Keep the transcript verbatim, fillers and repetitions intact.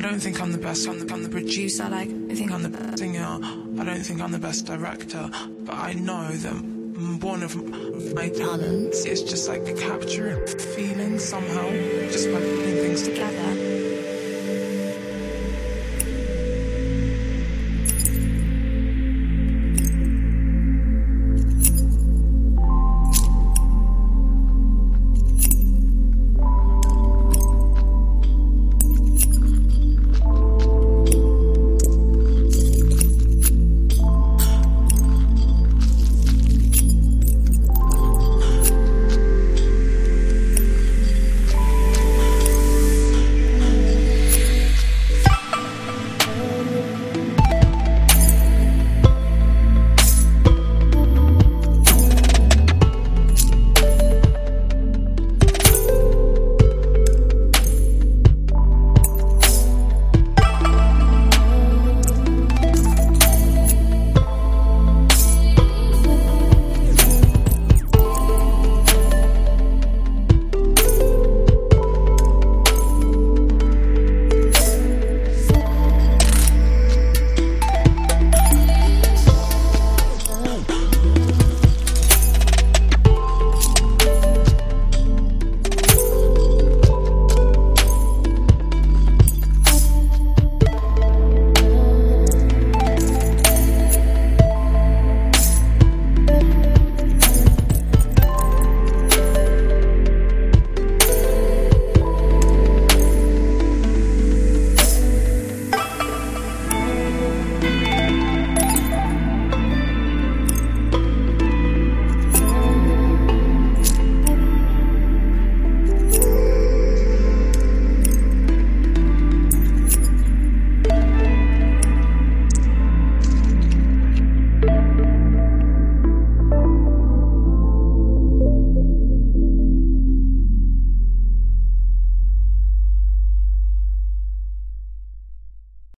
don't think I'm the best. I'm the, I'm the producer. Like, I think I'm the best singer. I don't think I'm the best director. But I know that one of my talents is just like capturing feelings somehow, just by putting things together.